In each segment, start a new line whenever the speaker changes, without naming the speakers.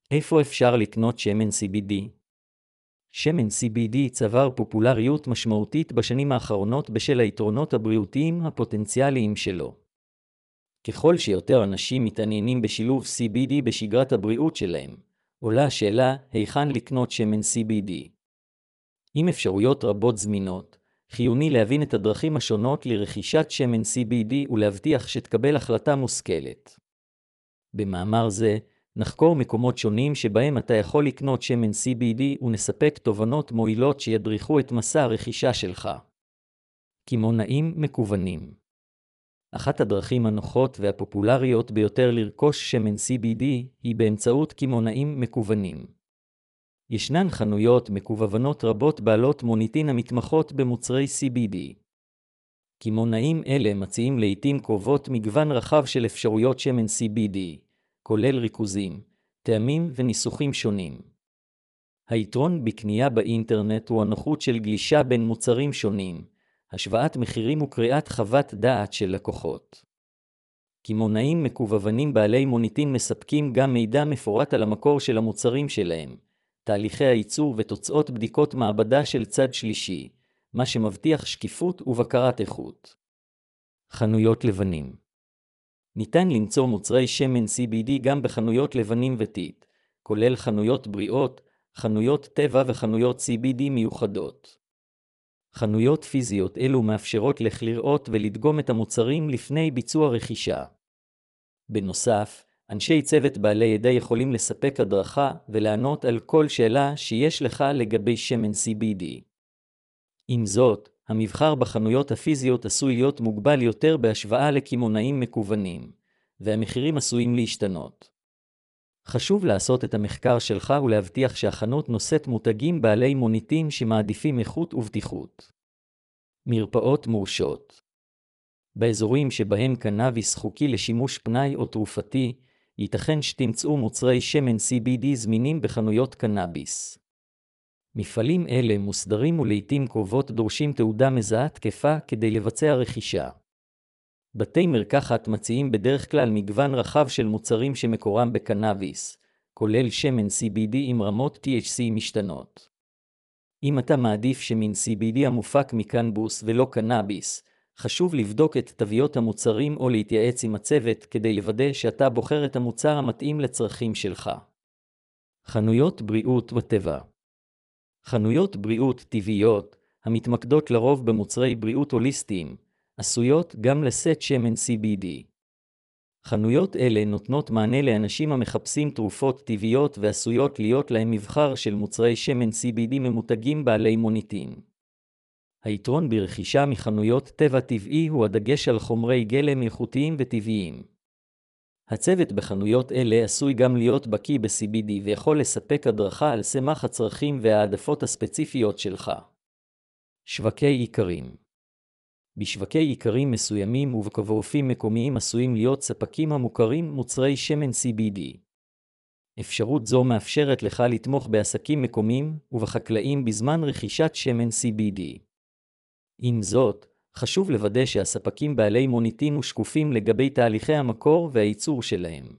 איפה אפשר לקנות שמן CBD? שמן CBD צבר פופולריות משמעותית בשנים האחרונות בשל היתרונות הבריאותיים הפוטנציאליים שלו. ככל שיותר אנשים מתעניינים בשילוב CBD בשגרת הבריאות שלהם, עולה השאלה היכן לקנות שמן CBD. עם אפשרויות רבות זמינות, חיוני להבין את הדרכים השונות לרכישת שמן CBD ולהבטיח שתקבל החלטה מושכלת. במאמר זה, נחקור מקומות שונים שבהם אתה יכול לקנות שמן CBD ונספק תובנות מועילות שידריכו את מסע הרכישה שלך. קמעונאים מקוונים. אחת הדרכים הנוחות והפופולריות ביותר לרכוש שמן CBD היא באמצעות קמעונאים מקוונים. ישנן חנויות מקוונות רבות בעלות מוניטין המתמחות במוצרי CBD. קמעונאים אלה מציעים לעתים קרובות מגוון רחב של אפשרויות שמן CBD, כולל ריכוזים, טעמים וניסוחים שונים. היתרון בקנייה באינטרנט הוא הנוחות של גלישה בין מוצרים שונים, השוואת מחירים וקריאת חוות דעת של לקוחות. קמעונאים מקוונים בעלי מוניטין מספקים גם מידע מפורט על המקור של המוצרים שלהם, תהליכי הייצור ותוצאות בדיקות מעבדה של צד שלישי, מה שמבטיח שקיפות ובקרת איכות. חנויות לבנים. ניתן למצוא מוצרי שמן CBD גם בחנויות לבנים ותית, כולל חנויות בריאות, חנויות טבע וחנויות CBD מיוחדות. חנויות פיזיות אלו מאפשרות לך לראות ולדגום את המוצרים לפני ביצוע רכישה. בנוסף, אנשי צוות בעלי ידע יכולים לספק הדרכה ולענות על כל שאלה שיש לך לגבי שמן CBD. עם זאת, המבחר בחנויות הפיזיות עשוי להיות מוגבל יותר בהשוואה לקמעונאים מקוונים, והמחירים עשויים להשתנות. חשוב לעשות את המחקר שלך ולהבטיח שהחנות נושאת מותגים בעלי מוניטין שמעדיפים איכות ובטיחות. מרפאות מורשות. באזורים שבהם קנאביס חוקי לשימוש פנאי או תרופתי, ייתכן שתמצאו מוצרי שמן CBD זמינים בחנויות קנאביס. מפעלים אלה מוסדרים ולעיתים קרובות דורשים תעודה מזהה תקפה כדי לבצע רכישה. בתי מרקחת מציעים בדרך כלל מגוון רחב של מוצרים שמקורם בקנאביס, כולל שמן CBD עם רמות THC משתנות. אם אתה מעדיף שמן CBD המופק מקנבוס ולא קנאביס, חשוב לבדוק את תוויות המוצרים או להתייעץ עם הצוות כדי לוודא שאתה בוחר את המוצר המתאים לצרכים שלך. חנויות בריאות וטבע. חנויות בריאות טבעיות, המתמקדות לרוב במוצרי בריאות הוליסטיים, עשויות גם לשאת שמן CBD. חנויות אלה נותנות מענה לאנשים המחפשים תרופות טבעיות ועשויות להיות להם מבחר של מוצרי שמן CBD ממותגים בעלי מוניטין. היתרון ברכישה מחנויות טבע טבעי הוא הדגש על חומרי גלם איכותיים וטבעיים. הצוות בחנויות אלה עשוי גם להיות בקיא ב-CBD ויכול לספק הדרכה על סמך הצרכים והעדפות הספציפיות שלך. שווקי עיקרים. בשווקי עיקרים מסוימים ובקבורפים מקומיים עשויים להיות ספקים המוכרים מוצרי שמן CBD. אפשרות זו מאפשרת לך לתמוך בעסקים מקומיים ובחקלאים בזמן רכישת שמן CBD. עם זאת, חשוב לוודא שהספקים בעלי מוניטין ושקופים לגבי תהליכי המקור והייצור שלהם.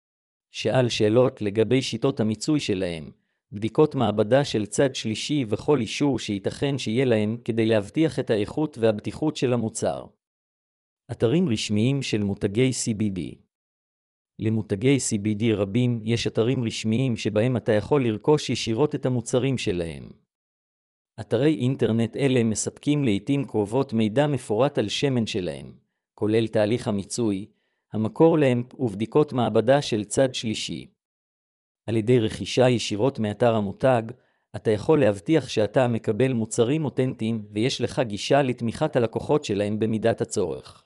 שאל שאלות לגבי שיטות המיצוי שלהם, בדיקות מעבדה של צד שלישי וכל אישור שייתכן שיהיה להם כדי להבטיח את האיכות והבטיחות של המוצר. אתרים רשמיים של מותגי CBD. למותגי CBD רבים יש אתרים רשמיים שבהם אתה יכול לרכוש ישירות את המוצרים שלהם. אתרי אינטרנט אלה מספקים לעתים קרובות מידע מפורט על שמן שלהם, כולל תהליך המיצוי, המקור להם ובדיקות מעבדה של צד שלישי. על ידי רכישה ישירות מאתר המותג, אתה יכול להבטיח שאתה מקבל מוצרים אותנטיים ויש לך גישה לתמיכת הלקוחות שלהם במידת הצורך.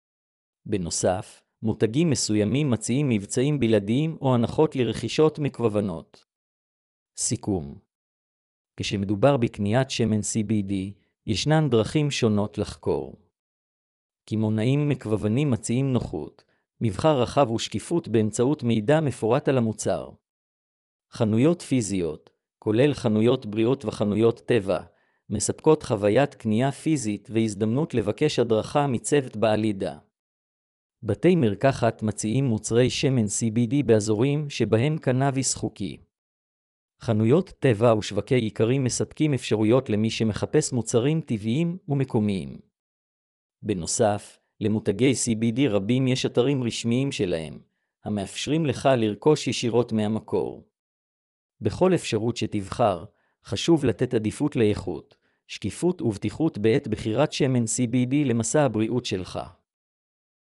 בנוסף, מותגים מסוימים מציעים מבצעים בלעדיים או הנחות לרכישות מקוונות. סיכום. כשמדובר בקניית שמן CBD, ישנן דרכים שונות לחקור. קמעונאים מקוונים מציעים נוחות, מבחר רחב ושקיפות באמצעות מידע מפורט על המוצר. חנויות פיזיות, כולל חנויות בריאות וחנויות טבע, מספקות חוויית קנייה פיזית והזדמנות לבקש הדרכה מצוות בעל ידע. בתי מרקחת מציעים מוצרי שמן CBD באזורים שבהם קנאביס חוקי. חנויות טבע ושווקי עיקרים מספקים אפשרויות למי שמחפש מוצרים טבעיים ומקומיים. בנוסף, למותגי CBD רבים יש אתרים רשמיים שלהם, המאפשרים לך לרכוש ישירות מהמקור. בכל אפשרות שתבחר, חשוב לתת עדיפות לאיכות, שקיפות ובטיחות בעת בחירת שמן CBD למסע הבריאות שלך.